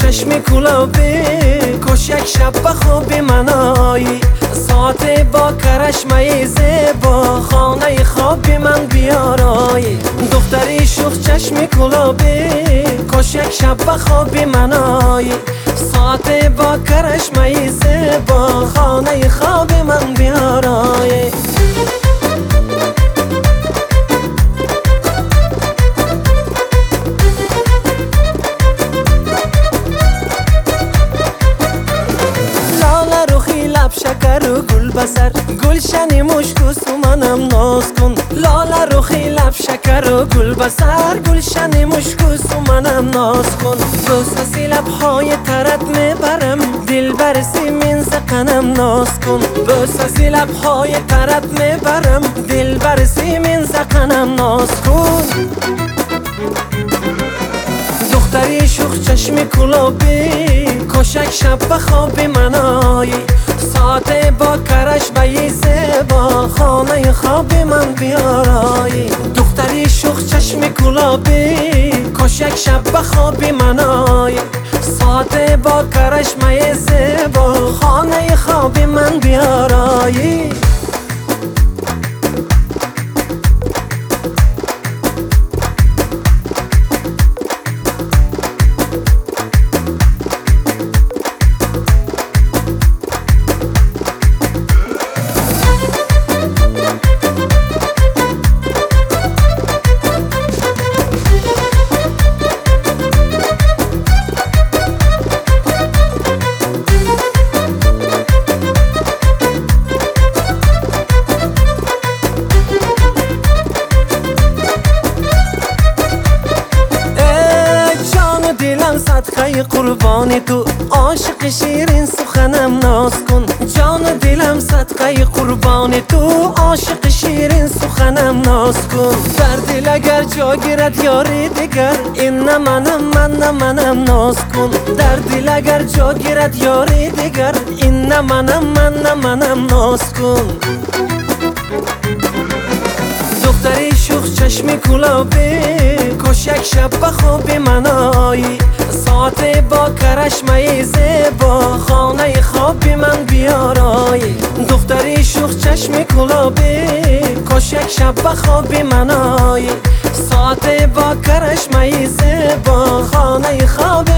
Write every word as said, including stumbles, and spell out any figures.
چشم گلابی کش یک شب به خواب من آیی ساعت با کرشمه زیبا خانه خواب من بیارایی دختری شوخ چشم گلابی کش یک شب به خواب من آیی ساعت با کرشمه زیبا خانه خواب من بیارایی شکر و گل بسر گلشن مشکو سومنم ناز کن لاله روخی لب شکر و گل بسر گلشن مشکو سومنم ناز کن بوسه لبهای ترت میبرم دل برسی من زقنم ناز کن بوسه لبهای ترت میبرم دل برسی من زقنم ناز کن دختری شوخ چشم گلابی کشک شب به خواب من آیی ساعت با کرشمه زیبا خانه خواب من بیارایی دختری شوخ چشم گلابی کشک شب به خواب من آیی ساعت با کرشمه زیبا خانه خواب من بیارایی صدقه قربان تو عاشق شیرین سخنم ناز کن جان دلم صدقه قربان تو عاشق شیرین سخنم ناز کن در دل اگر جا گیرد یاری دیگر این نه منم من نه منم ناز کن در دل اگر جا گیرد یاری دیگر این نه منم من نه منم ناز کن دختری شوخ چشم گلابی کشک شب به خواب من آیی ساعت با کرشمه زیبا خانه خواب من بیارایی دختری شوخ چشم گلابی کشک شب به خواب من آیی ساعت با کرشمه زیبا خانه خواب